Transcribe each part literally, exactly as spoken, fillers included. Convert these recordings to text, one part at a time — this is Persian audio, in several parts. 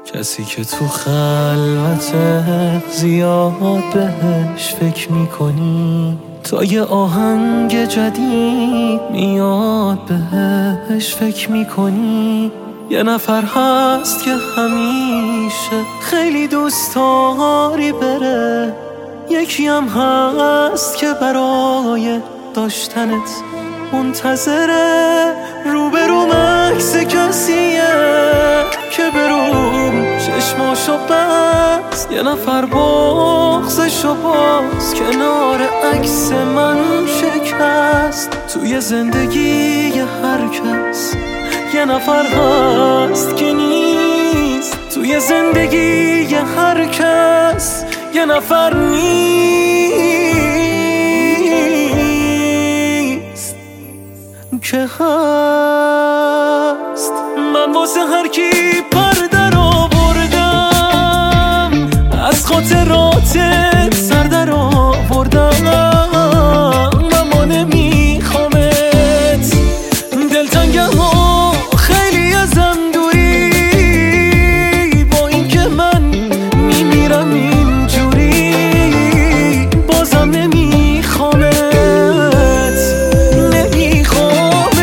کسی که تو خلوت زیاد بهش فکر میکنی، تا یه آهنگ جدید میاد بهش فکر میکنی. یه نفر هست که همیشه خیلی دوست داری بره، یکی هم هست که برای داشتنت منتظره. روبروم عکس کسیه که بروم چشماشو بست، یه نفر بغضشو باز کنار عکس من شکست. توی زندگی هر کس یه نفر هست که نیست، توی زندگی هر کس یه نفر نیست که هست. من واسه هر کی پر در آوردم، از خاطراتت سر در آوردم، اما نمیخوامت. دلتنگم و خیلی ازم دوری، با این که من میمیرم اینجوری، بازم نمیخوامت نمیخوامت.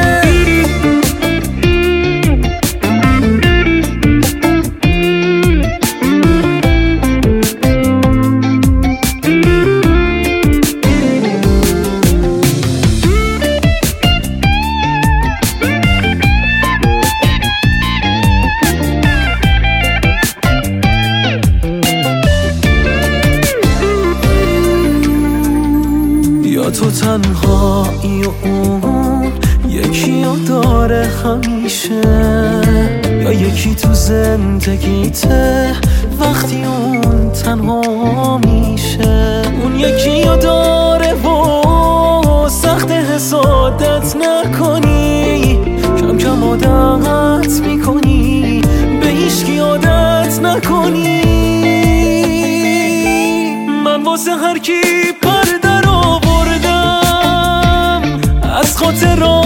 یا تو تنهایی و اون یکی رو داره همیشه، یا یکی تو زندگیته وقتی اون تنها میشه. اون یکی رو داره و سخت حسادت نکنی، کم کم عادت میکنی به هیچکی عادت نکنی. من واسه هر کی پر در آوردم، از خاطرات